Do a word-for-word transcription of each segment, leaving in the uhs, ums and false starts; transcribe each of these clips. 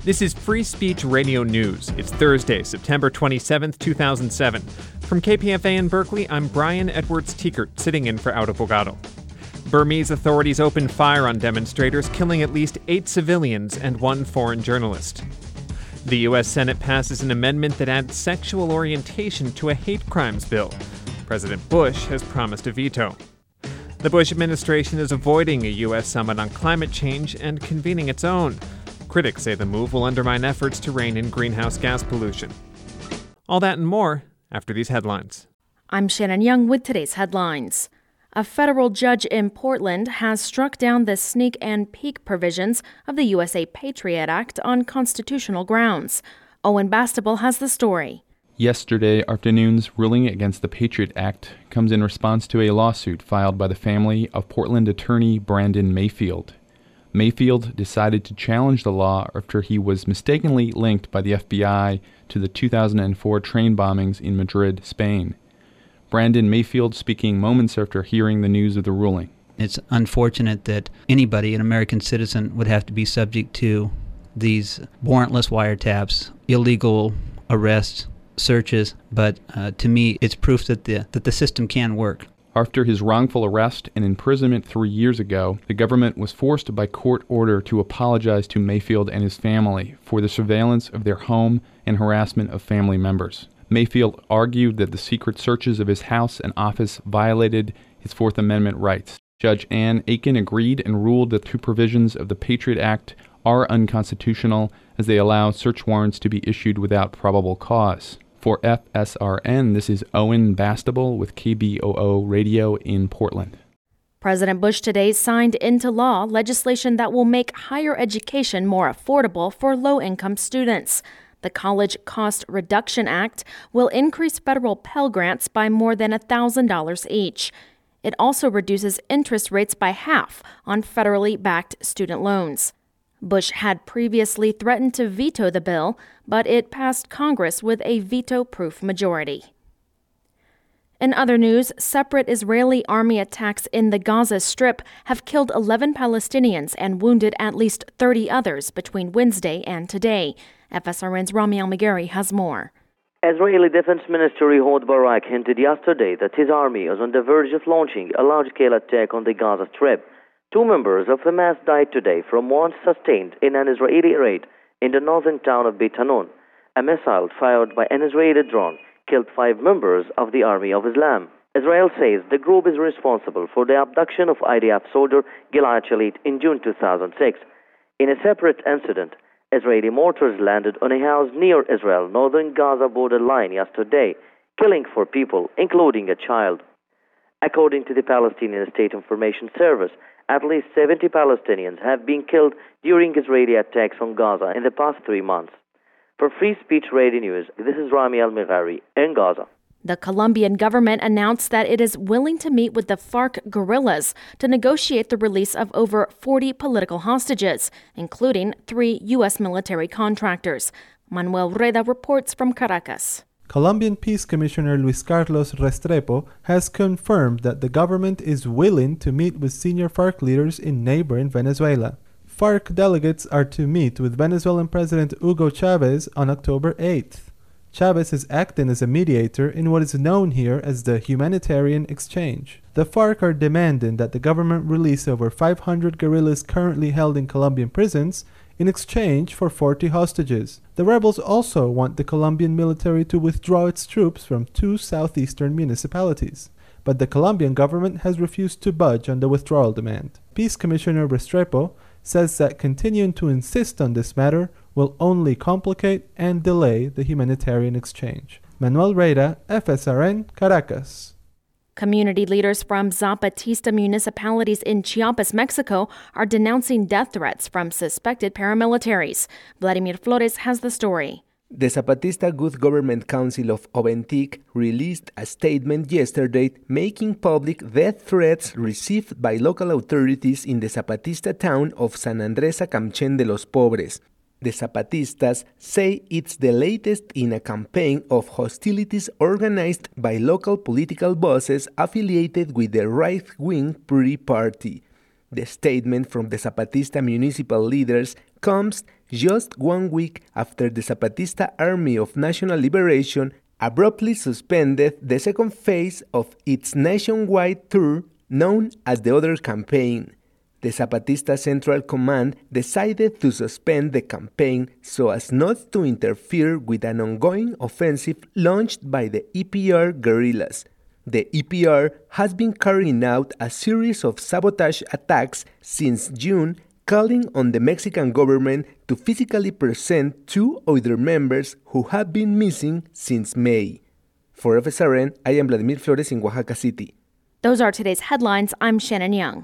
This is Free Speech Radio News. It's Thursday, September twenty-seventh, two thousand seven. From K P F A in Berkeley, I'm Brian Edwards-Tiekert, sitting in for Aura Bogado. Burmese authorities opened fire on demonstrators, killing at least eight civilians and one foreign journalist. The U S Senate passes an amendment that adds sexual orientation to a hate crimes bill. President Bush has promised a veto. The Bush administration is avoiding a U S summit on climate change and convening its own. Critics say the move will undermine efforts to rein in greenhouse gas pollution. All that and more after these headlines. I'm Shannon Young with today's headlines. A federal judge in Portland has struck down the sneak and peek provisions of the U S A Patriot Act on constitutional grounds. Owen Bastable has the story. Yesterday afternoon's ruling against the Patriot Act comes in response to a lawsuit filed by the family of Portland attorney Brandon Mayfield. Mayfield decided to challenge the law after he was mistakenly linked by the F B I to the two thousand four train bombings in Madrid, Spain. Brandon Mayfield speaking moments after hearing the news of the ruling. It's unfortunate that anybody, an American citizen, would have to be subject to these warrantless wiretaps, illegal arrests, searches, but uh, to me it's proof that the that the system can work. After his wrongful arrest and imprisonment three years ago, the government was forced by court order to apologize to Mayfield and his family for the surveillance of their home and harassment of family members. Mayfield argued that the secret searches of his house and office violated his Fourth Amendment rights. Judge Ann Aiken agreed and ruled that two provisions of the Patriot Act are unconstitutional as they allow search warrants to be issued without probable cause. For F S R N, this is Owen Bastable with K B O O Radio in Portland. President Bush today signed into law legislation that will make higher education more affordable for low-income students. The College Cost Reduction Act will increase federal Pell Grants by more than one thousand dollars each. It also reduces interest rates by half on federally backed student loans. Bush had previously threatened to veto the bill, but it passed Congress with a veto-proof majority. In other news, separate Israeli army attacks in the Gaza Strip have killed eleven Palestinians and wounded at least thirty others between Wednesday and today. F S R N's Rami Al-Megheri has more. Israeli Defense Minister Ehud Barak hinted yesterday that his army is on the verge of launching a large-scale attack on the Gaza Strip. Two members of Hamas died today from wounds sustained in an Israeli raid in the northern town of Beit Hanun. A missile fired by an Israeli drone killed five members of the Army of Islam. Israel says the group is responsible for the abduction of I D F soldier Gilad Shalit in June two thousand six. In a separate incident, Israeli mortars landed on a house near Israel's northern Gaza borderline yesterday, killing four people, including a child. According to the Palestinian State Information Service, at least seventy Palestinians have been killed during Israeli attacks on Gaza in the past three months. For Free Speech Radio News, this is Rami Al-Megheri in Gaza. The Colombian government announced that it is willing to meet with the FARC guerrillas to negotiate the release of over forty political hostages, including three U S military contractors. Manuel Reda reports from Caracas. Colombian Peace Commissioner Luis Carlos Restrepo has confirmed that the government is willing to meet with senior FARC leaders in neighboring Venezuela. FARC delegates are to meet with Venezuelan President Hugo Chavez on October eighth. Chavez is acting as a mediator in what is known here as the humanitarian exchange. The FARC are demanding that the government release over five hundred guerrillas currently held in Colombian prisons in exchange for forty hostages. The rebels also want the Colombian military to withdraw its troops from two southeastern municipalities. But the Colombian government has refused to budge on the withdrawal demand. Peace Commissioner Restrepo says that continuing to insist on this matter will only complicate and delay the humanitarian exchange. Manuel Reda, F S R N, Caracas. Community leaders from Zapatista municipalities in Chiapas, Mexico, are denouncing death threats from suspected paramilitaries. Vladimir Flores has the story. The Zapatista Good Government Council of Oventic released a statement yesterday making public death threats received by local authorities in the Zapatista town of San Andrés Acamchen de los Pobres. The Zapatistas say it's the latest in a campaign of hostilities organized by local political bosses affiliated with the right-wing P R I party. The statement from the Zapatista municipal leaders comes just one week after the Zapatista Army of National Liberation abruptly suspended the second phase of its nationwide tour known as the Other Campaign. The Zapatista Central Command decided to suspend the campaign so as not to interfere with an ongoing offensive launched by the E P R guerrillas. The E P R has been carrying out a series of sabotage attacks since June, calling on the Mexican government to physically present two of their members who have been missing since May. For F S R N, I am Vladimir Flores in Oaxaca City. Those are today's headlines. I'm Shannon Young.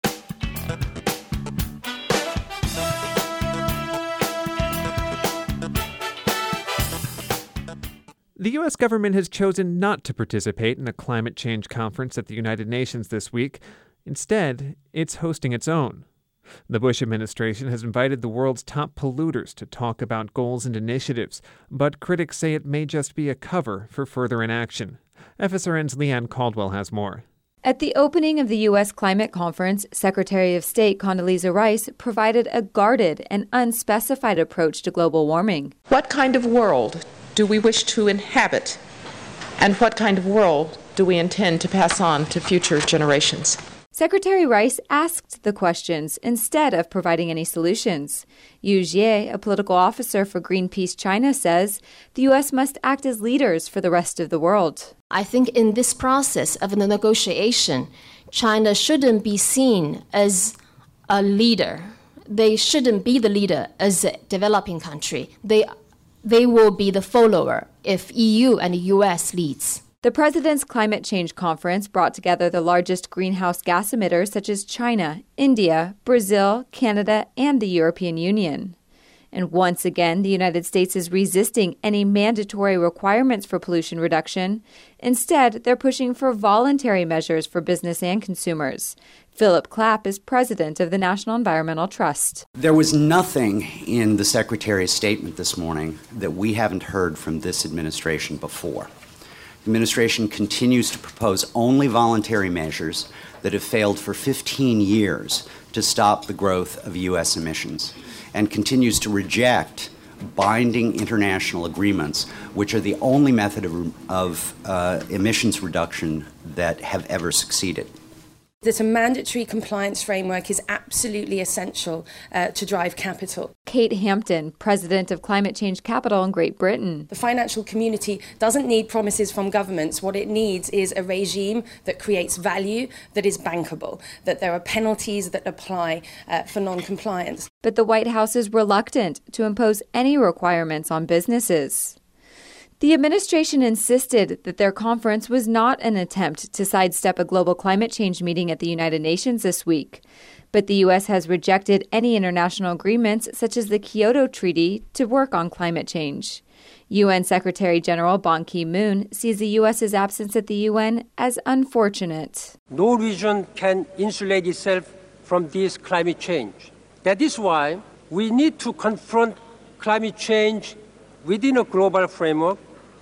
The U S government has chosen not to participate in a climate change conference at the United Nations this week. Instead, it's hosting its own. The Bush administration has invited the world's top polluters to talk about goals and initiatives, but critics say it may just be a cover for further inaction. F S R N's Leanne Caldwell has more. At the opening of the U S climate conference, Secretary of State Condoleezza Rice provided a guarded and unspecified approach to global warming. What kind of world do we wish to inhabit, and what kind of world do we intend to pass on to future generations? Secretary Rice asked the questions instead of providing any solutions. Yu Jie, a political officer for Greenpeace China, says the U S must act as leaders for the rest of the world. I think in this process of the negotiation, China shouldn't be seen as a leader. They shouldn't be the leader as a developing country. They, they will be the follower if E U and the U S leads. The President's Climate Change Conference brought together the largest greenhouse gas emitters such as China, India, Brazil, Canada, and the European Union. And once again, the United States is resisting any mandatory requirements for pollution reduction. Instead, they're pushing for voluntary measures for business and consumers. Philip Clapp is president of the National Environmental Trust. There was nothing in the Secretary's statement this morning that we haven't heard from this administration before. The administration continues to propose only voluntary measures that have failed for fifteen years to stop the growth of U S emissions, and continues to reject binding international agreements, which are the only method of, of uh, emissions reduction that have ever succeeded. That a mandatory compliance framework is absolutely essential uh, to drive capital. Kate Hampton, president of Climate Change Capital in Great Britain. The financial community doesn't need promises from governments. What it needs is a regime that creates value, that is bankable, that there are penalties that apply uh, for non-compliance. But the White House is reluctant to impose any requirements on businesses. The administration insisted that their conference was not an attempt to sidestep a global climate change meeting at the United Nations this week. But the U S has rejected any international agreements, such as the Kyoto Treaty, to work on climate change. U N Secretary General Ban Ki-moon sees the U S's absence at the U N as unfortunate. No region can insulate itself from this climate change. That is why we need to confront climate change within a global framework,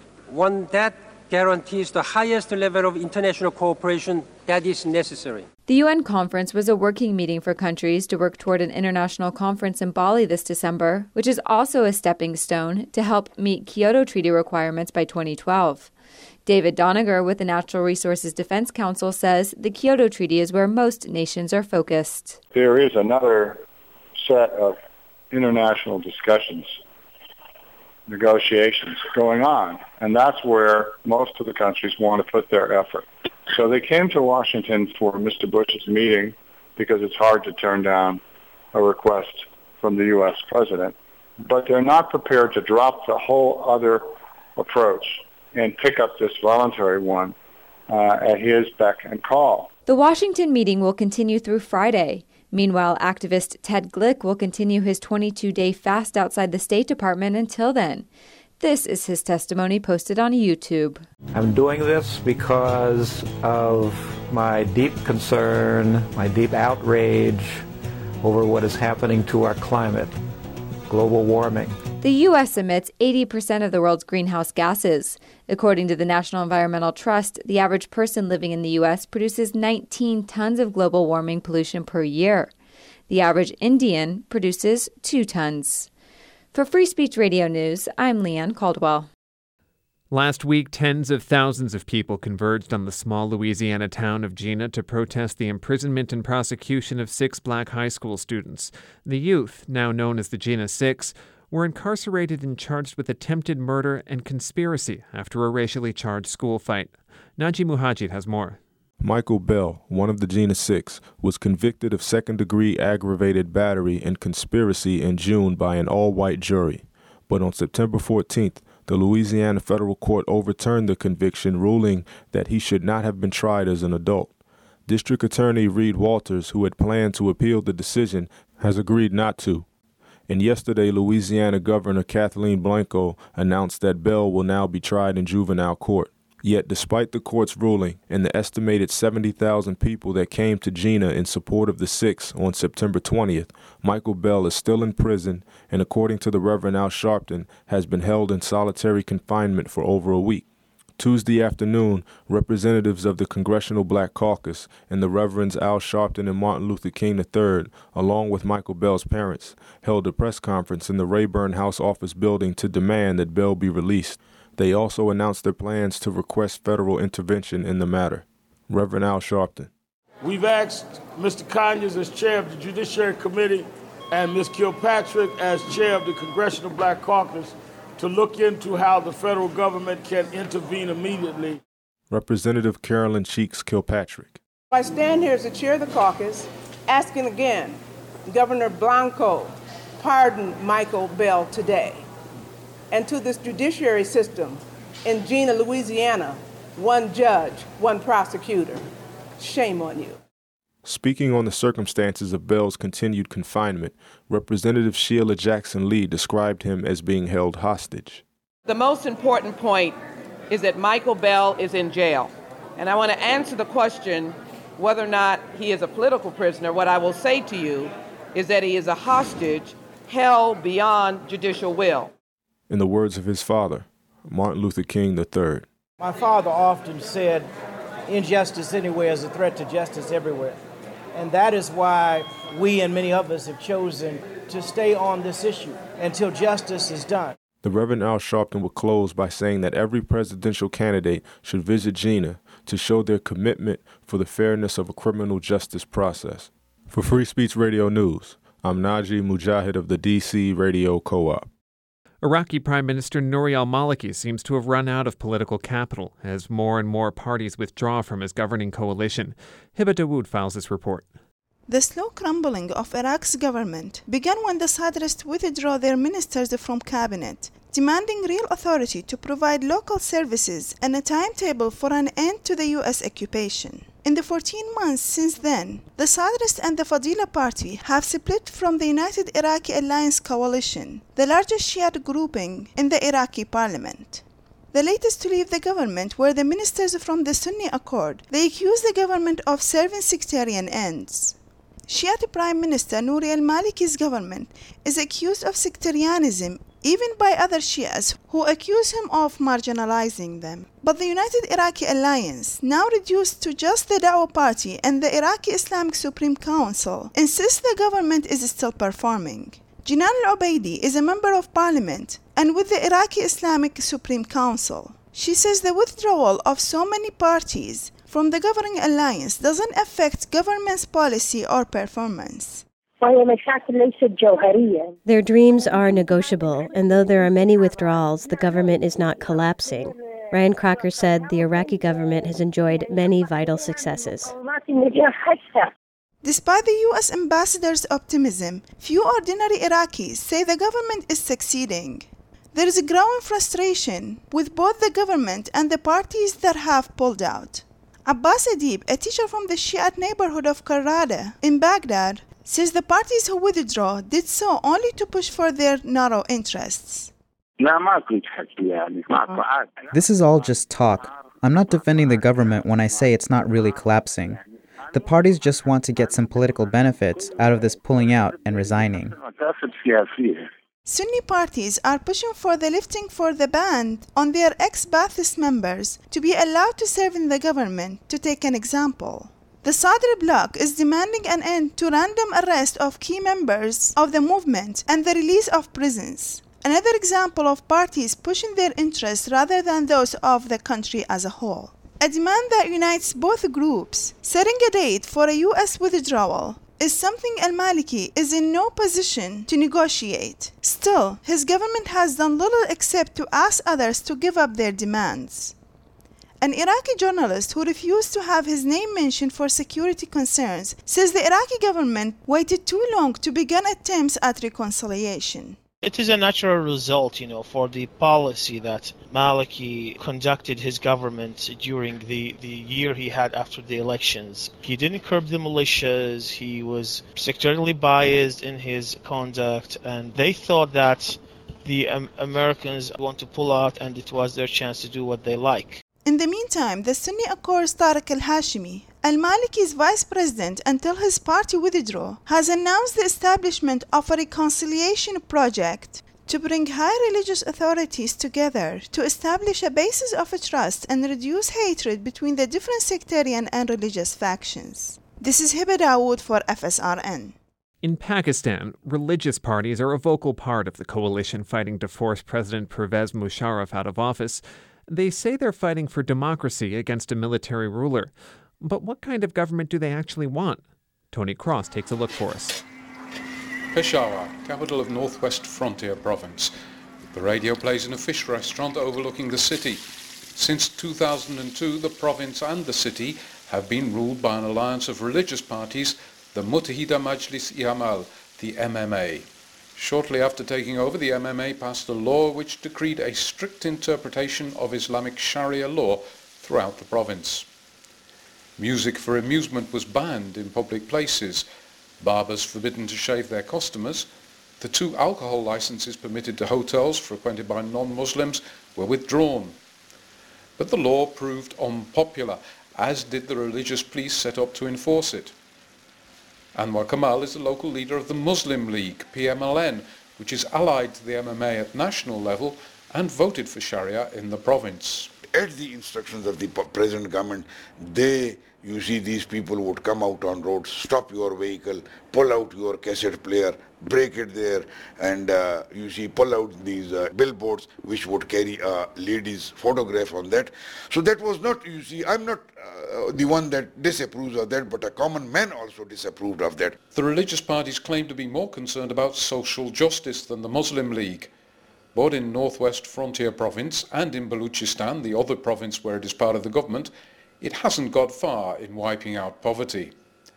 one that guarantees the highest level of international cooperation that is necessary. The U N conference was a working meeting for countries to work toward an international conference in Bali this December, which is also a stepping stone to help meet Kyoto Treaty requirements by twenty twelve. David Doniger with the Natural Resources Defense Council says the Kyoto Treaty is where most nations are focused. There is another set of international discussions, negotiations going on, and that's where most of the countries want to put their effort. So they came to Washington for Mister Bush's meeting because it's hard to turn down a request from the U S president, but they're not prepared to drop the whole other approach and pick up this voluntary one uh, at his beck and call. The Washington meeting will continue through Friday. Meanwhile, activist Ted Glick will continue his twenty-two day fast outside the State Department until then. This is his testimony posted on YouTube. I'm doing this because of my deep concern, my deep outrage over what is happening to our climate, global warming. The U S emits eighty percent of the world's greenhouse gases. According to the National Environmental Trust, the average person living in the U S produces nineteen tons of global warming pollution per year. The average Indian produces two tons. For Free Speech Radio News, I'm Leanne Caldwell. Last week, tens of thousands of people converged on the small Louisiana town of Jena to protest the imprisonment and prosecution of six black high school students. The youth, now known as the Jena Six, were incarcerated and charged with attempted murder and conspiracy after a racially charged school fight. Naji Muhajid has more. Michael Bell, one of the Jena Six, was convicted of second-degree aggravated battery and conspiracy in June by an all-white jury. But on September fourteenth, the Louisiana federal court overturned the conviction, ruling that he should not have been tried as an adult. District Attorney Reed Walters, who had planned to appeal the decision, has agreed not to. And yesterday, Louisiana Governor Kathleen Blanco announced that Bell will now be tried in juvenile court. Yet, despite the court's ruling and the estimated seventy thousand people that came to Jena in support of the Six on September twentieth, Michael Bell is still in prison and, according to the Reverend Al Sharpton, has been held in solitary confinement for over a week. Tuesday afternoon, representatives of the Congressional Black Caucus and the Reverends Al Sharpton and Martin Luther King the third, along with Michael Bell's parents, held a press conference in the Rayburn House Office building to demand that Bell be released. They also announced their plans to request federal intervention in the matter. Reverend Al Sharpton. We've asked Mister Conyers as chair of the Judiciary Committee and Miz Kilpatrick as chair of the Congressional Black Caucus to look into how the federal government can intervene immediately. Representative Carolyn Cheeks Kilpatrick. I stand here as the chair of the caucus asking again Governor Blanco pardon Michael Bell today. And to this judiciary system in Jena, Louisiana, one judge, one prosecutor. Shame on you. Speaking on the circumstances of Bell's continued confinement, Representative Sheila Jackson Lee described him as being held hostage. The most important point is that Michael Bell is in jail. And I want to answer the question whether or not he is a political prisoner. What I will say to you is that he is a hostage held beyond judicial will. In the words of his father, Martin Luther King the third. My father often said, injustice anywhere is a threat to justice everywhere. And that is why we and many of us have chosen to stay on this issue until justice is done. The Reverend Al Sharpton will close by saying that every presidential candidate should visit Jena to show their commitment for the fairness of a criminal justice process. For Free Speech Radio News, I'm Naji Mujahid of the D C Radio Co-op. Iraqi Prime Minister Nouri al-Maliki seems to have run out of political capital as more and more parties withdraw from his governing coalition. Hiba Dawood files this report. The slow crumbling of Iraq's government began when the Sadrists withdrew their ministers from cabinet, demanding real authority to provide local services and a timetable for an end to the U S occupation. In the fourteen months since then, the Sadrist and the Fadila Party have split from the United Iraqi Alliance Coalition, the largest Shiite grouping in the Iraqi parliament. The latest to leave the government were the ministers from the Sunni Accord. They accused the government of serving sectarian ends. Shiite Prime Minister Nouri al-Maliki's government is accused of sectarianism even by other Shias who accuse him of marginalizing them. But the United Iraqi Alliance, now reduced to just the Dawah Party and the Iraqi Islamic Supreme Council, insists the government is still performing. Jinan al-Ubaidi is a member of parliament and with the Iraqi Islamic Supreme Council. She says the withdrawal of so many parties from the governing alliance doesn't affect government's policy or performance. Their dreams are negotiable, and though there are many withdrawals, the government is not collapsing. Ryan Crocker said the Iraqi government has enjoyed many vital successes. Despite the U S ambassador's optimism, few ordinary Iraqis say the government is succeeding. There is a growing frustration with both the government and the parties that have pulled out. Abbas Adib, a teacher from the Shiite neighborhood of Karada in Baghdad, says the parties who withdraw did so only to push for their narrow interests. This is all just talk. I'm not defending the government when I say it's not really collapsing. The parties just want to get some political benefits out of this pulling out and resigning. Sunni parties are pushing for the lifting for the ban on their ex-Ba'athist members to be allowed to serve in the government, to take an example. The Sadr bloc is demanding an end to random arrest of key members of the movement and the release of prisons. Another example of parties pushing their interests rather than those of the country as a whole. A demand that unites both groups, setting a date for a U S withdrawal, is something al-Maliki is in no position to negotiate. Still, his government has done little except to ask others to give up their demands. An Iraqi journalist who refused to have his name mentioned for security concerns says the Iraqi government waited too long to begin attempts at reconciliation. It is a natural result, you know, for the policy that Maliki conducted his government during the, the year he had after the elections. He didn't curb the militias, he was sectorially biased in his conduct, and they thought that the um, Americans want to pull out and it was their chance to do what they like. In the meantime, the Sunni Accords Tariq al-Hashimi, al-Maliki's vice president until his party withdrew, has announced the establishment of a reconciliation project to bring high religious authorities together to establish a basis of trust and reduce hatred between the different sectarian and religious factions. This is Hiba Dawood for F S R N. In Pakistan, religious parties are a vocal part of the coalition fighting to force President Pervez Musharraf out of office. They say they're fighting for democracy against a military ruler. But what kind of government do they actually want? Tony Cross takes a look for us. Peshawar, capital of Northwest Frontier Province. The radio plays in a fish restaurant overlooking the city. Since two thousand two, the province and the city have been ruled by an alliance of religious parties, the Muttahida Majlis-e-Amal, the M M A. Shortly after taking over, the M M A passed a law which decreed a strict interpretation of Islamic Sharia law throughout the province. Music for amusement was banned in public places, barbers forbidden to shave their customers, the two alcohol licenses permitted to hotels frequented by non-Muslims were withdrawn. But the law proved unpopular, as did the religious police set up to enforce it. Anwar Kamal is the local leader of the Muslim League, P M L N, which is allied to the M M A at national level and voted for Sharia in the province. At the instructions of the present government, they, you see, these people would come out on roads, stop your vehicle, pull out your cassette player, break it there, and uh, you see, pull out these uh, billboards which would carry a lady's photograph on that. So that was not, you see, I'm not uh, the one that disapproves of that, but a common man also disapproved of that. The religious parties claim to be more concerned about social justice than the Muslim League. Both in Northwest Frontier Province and in Baluchistan, the other province where it is part of the government, it hasn't got far in wiping out poverty.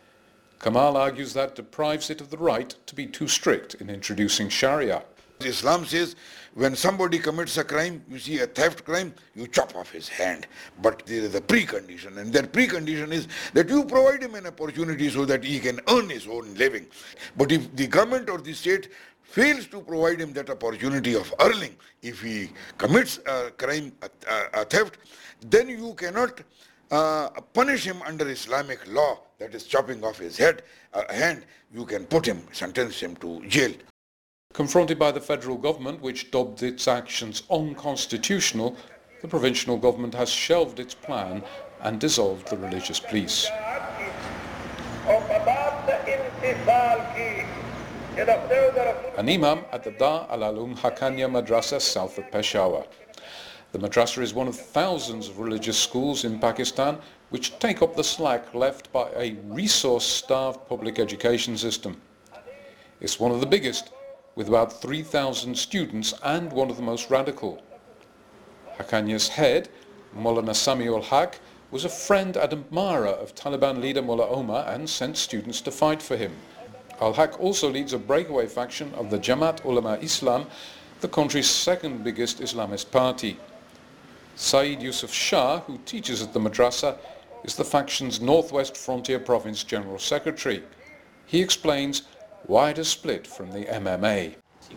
Kamal argues that deprives it of the right to be too strict in introducing Sharia. Islam says when somebody commits a crime, you see a theft crime, you chop off his hand. But there is a precondition, and that precondition is that you provide him an opportunity so that he can earn his own living. But if the government or the state fails to provide him that opportunity of earning, if he commits a crime, a, a, a theft, then you cannot uh, punish him under Islamic law, that is chopping off his head, uh, hand. You can put him, sentence him to jail. Confronted by the federal government, which dubbed its actions unconstitutional, the provincial government has shelved its plan and dissolved the religious police. An imam at the Dar al-Ulum Haqqaniya Madrasa south of Peshawar. The madrasa is one of thousands of religious schools in Pakistan which take up the slack left by a resource-starved public education system. It's one of the biggest, with about three thousand students and one of the most radical. Haqqaniya's head, Maulana Sami ul Haq, was a friend and admirer of Taliban leader Mullah Omar and sent students to fight for him. Al-Haq also leads a breakaway faction of the Jamaat Ulama Islam, the country's second biggest Islamist party. Saeed Yusuf Shah, who teaches at the madrasa, is the faction's Northwest Frontier Province General Secretary. He explains why it is split from the M M A.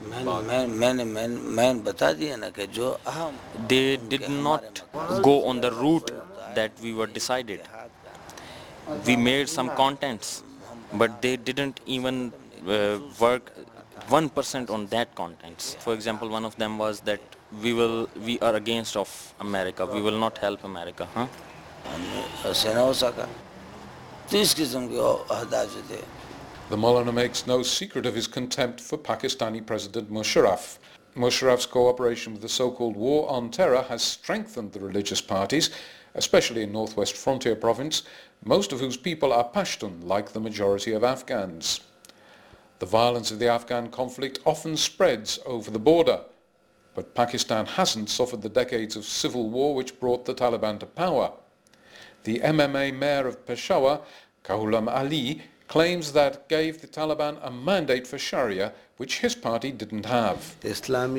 They did not go on the route that we were decided. We made some contents, but they didn't even uh, work one percent on that contents. For example, one of them was that we will we are against of America. We will not help America. Huh? The Molana makes no secret of his contempt for Pakistani President Musharraf. Musharraf's cooperation with the so-called War on Terror has strengthened the religious parties, especially in Northwest Frontier Province, most of whose people are Pashtun, like the majority of Afghans. The violence of the Afghan conflict often spreads over the border, but Pakistan hasn't suffered the decades of civil war which brought the Taliban to power. The M M A mayor of Peshawar, Ghulam Ali, claims that gave the Taliban a mandate for Sharia, which his party didn't have. The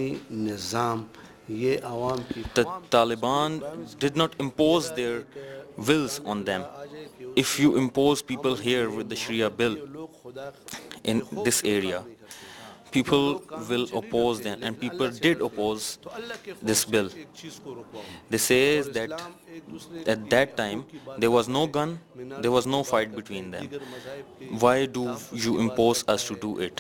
Taliban did not impose their wills on them. If you impose people here with the Sharia bill in this area, people will oppose them, and people did oppose this bill. They say that at that time there was no gun, there was no fight between them. Why do you impose us to do it?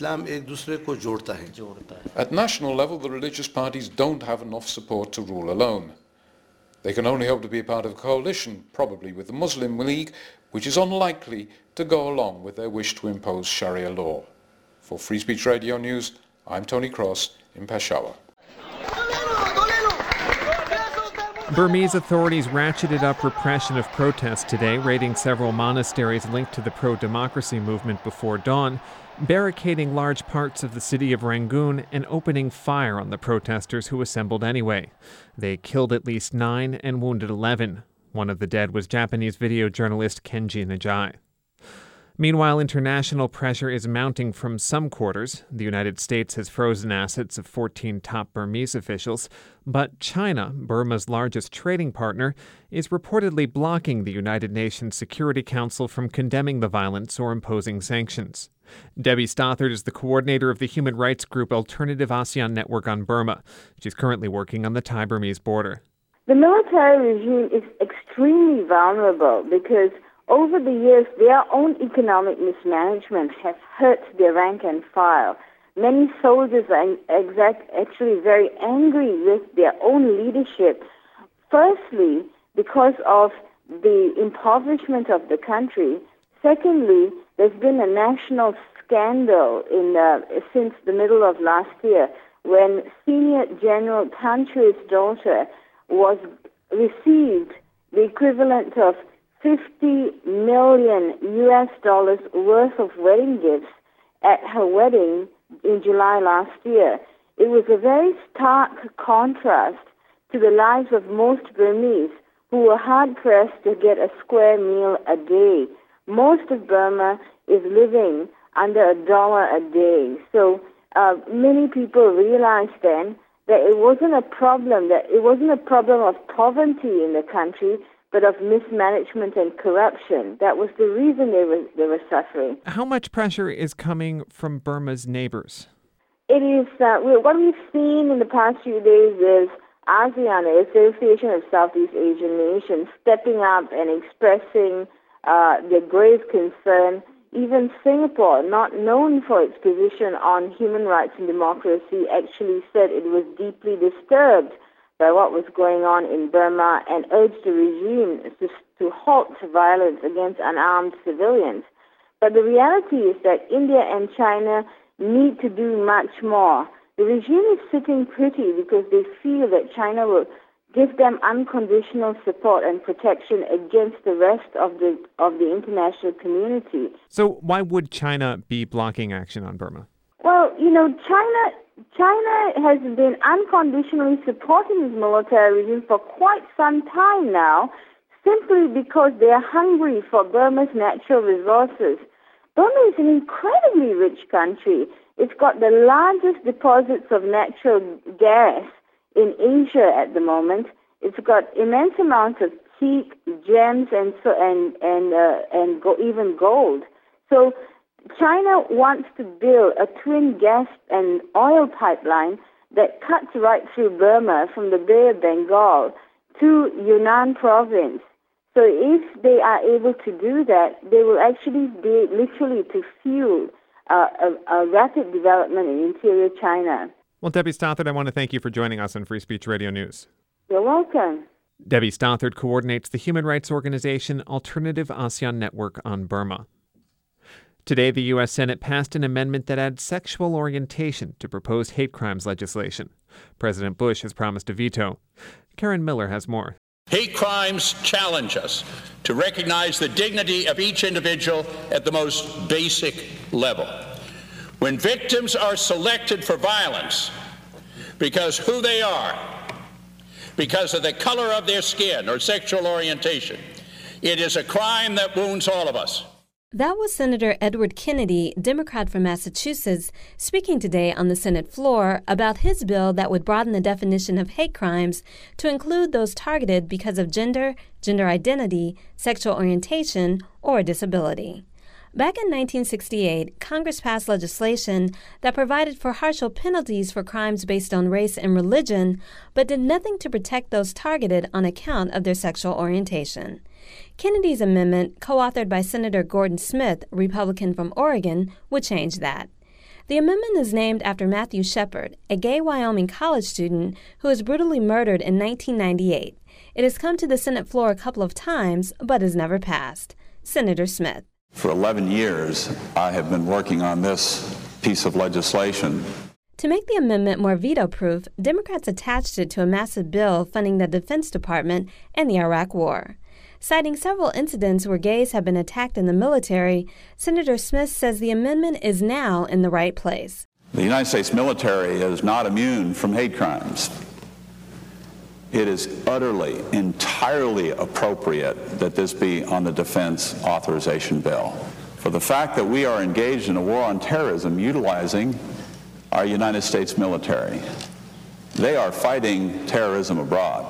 At national level, the religious parties don't have enough support to rule alone. They can only hope to be a part of a coalition, probably with the Muslim League, which is unlikely to go along with their wish to impose Sharia law. For Free Speech Radio News, I'm Tony Cross in Peshawar. Burmese authorities ratcheted up repression of protests today, raiding several monasteries linked to the pro-democracy movement before dawn, barricading large parts of the city of Rangoon and opening fire on the protesters who assembled anyway. They killed at least nine and wounded eleven. One of the dead was Japanese video journalist Kenji Najai. Meanwhile, international pressure is mounting from some quarters. The United States has frozen assets of fourteen top Burmese officials, but China, Burma's largest trading partner, is reportedly blocking the United Nations Security Council from condemning the violence or imposing sanctions. Debbie Stothard is the coordinator of the human rights group Alternative ASEAN Network on Burma. She's currently working on the Thai-Burmese border. The military regime is extremely vulnerable because over the years, their own economic mismanagement has hurt their rank and file. Many soldiers are exact, actually very angry with their own leadership. Firstly, because of the impoverishment of the country. Secondly, there's been a national scandal in uh, since the middle of last year when Senior General Tan Chui's daughter was received the equivalent of fifty million U S dollars worth of wedding gifts at her wedding in July last year. It was a very stark contrast to the lives of most Burmese who were hard-pressed to get a square meal a day. Most of Burma is living under a dollar a day. So uh, many people realized then that it wasn't a problem, that it wasn't a problem of poverty in the country, but of mismanagement and corruption. That was the reason they were they were suffering. How much pressure is coming from Burma's neighbors? It is uh, what we've seen in the past few days is ASEAN, the Association of Southeast Asian Nations, stepping up and expressing uh, their grave concern. Even Singapore, not known for its position on human rights and democracy, actually said it was deeply disturbed by what was going on in Burma and urged the regime to, to halt violence against unarmed civilians. But the reality is that India and China need to do much more. The regime is sitting pretty because they feel that China will give them unconditional support and protection against the rest of the of the international community. So why would China be blocking action on Burma? Well, you know, China China has been unconditionally supporting this military regime for quite some time now, simply because they are hungry for Burma's natural resources. Burma is an incredibly rich country. It's got the largest deposits of natural gas in Asia at the moment. It's got immense amounts of teak, gems, and so and and uh, and go, even gold. So China wants to build a twin gas and oil pipeline that cuts right through Burma from the Bay of Bengal to Yunnan province. So if they are able to do that, they will actually be literally to fuel uh, a, a rapid development in interior China. Well, Debbie Stothard, I want to thank you for joining us on Free Speech Radio News. You're welcome. Debbie Stothard coordinates the human rights organization Alternative ASEAN Network on Burma. Today, the U S Senate passed an amendment that adds sexual orientation to proposed hate crimes legislation. President Bush has promised a veto. Karen Miller has more. Hate crimes challenge us to recognize the dignity of each individual at the most basic level. When victims are selected for violence because who they are, because of the color of their skin or sexual orientation, it is a crime that wounds all of us. That was Senator Edward Kennedy, Democrat from Massachusetts, speaking today on the Senate floor about his bill that would broaden the definition of hate crimes to include those targeted because of gender, gender identity, sexual orientation, or disability. Back in nineteen sixty-eight, Congress passed legislation that provided for harsher penalties for crimes based on race and religion, but did nothing to protect those targeted on account of their sexual orientation. Kennedy's amendment, co-authored by Senator Gordon Smith, Republican from Oregon, would change that. The amendment is named after Matthew Shepard, a gay Wyoming college student who was brutally murdered in nineteen ninety-eight. It has come to the Senate floor a couple of times, but has never passed. Senator Smith. For eleven years, I have been working on this piece of legislation. To make the amendment more veto-proof, Democrats attached it to a massive bill funding the Defense Department and the Iraq War. Citing several incidents where gays have been attacked in the military, Senator Smith says the amendment is now in the right place. The United States military is not immune from hate crimes. It is utterly, entirely appropriate that this be on the defense authorization bill. For the fact that we are engaged in a war on terrorism utilizing our United States military. They are fighting terrorism abroad.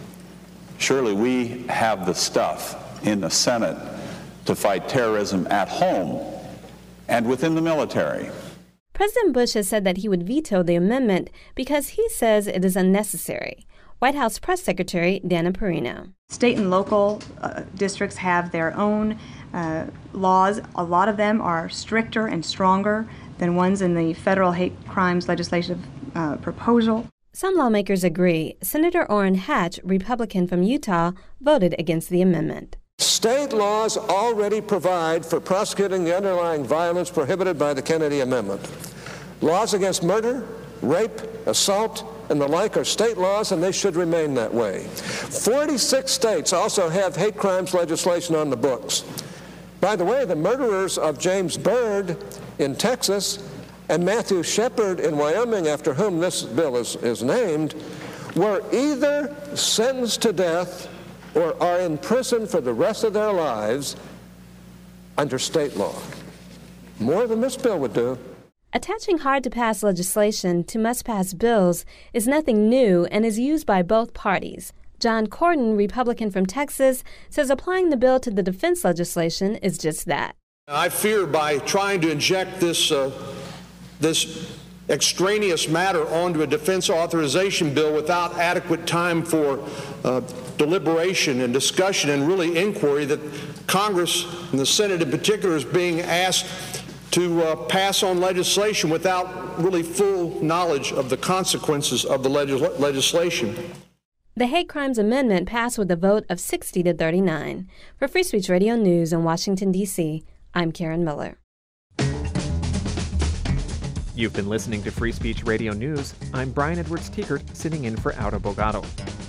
Surely we have the stuff in the Senate to fight terrorism at home and within the military. President Bush has said that he would veto the amendment because he says it is unnecessary. White House Press Secretary Dana Perino. State and local uh, districts have their own uh, laws. A lot of them are stricter and stronger than ones in the federal hate crimes legislative uh, proposal. Some lawmakers agree. Senator Orrin Hatch, Republican from Utah, voted against the amendment. State laws already provide for prosecuting the underlying violence prohibited by the Kennedy Amendment. Laws against murder, rape, assault, and the like are state laws, and they should remain that way. forty-six states also have hate crimes legislation on the books. By the way, the murderers of James Byrd in Texas and Matthew Shepard in Wyoming, after whom this bill is, is named, were either sentenced to death or are in prison for the rest of their lives under state law. More than this bill would do. Attaching hard-to-pass legislation to must-pass bills is nothing new and is used by both parties. John Cornyn, Republican from Texas, says applying the bill to the defense legislation is just that. I fear by trying to inject this, uh, this extraneous matter onto a defense authorization bill without adequate time for uh, deliberation and discussion and really inquiry, that Congress, and the Senate in particular, is being asked to uh, pass on legislation without really full knowledge of the consequences of the legis- legislation. The Hate Crimes Amendment passed with a vote of sixty to thirty-nine. For Free Speech Radio News in Washington, D C, I'm Karen Miller. You've been listening to Free Speech Radio News. I'm Brian Edwards Tiekert, sitting in for Auto Bogado.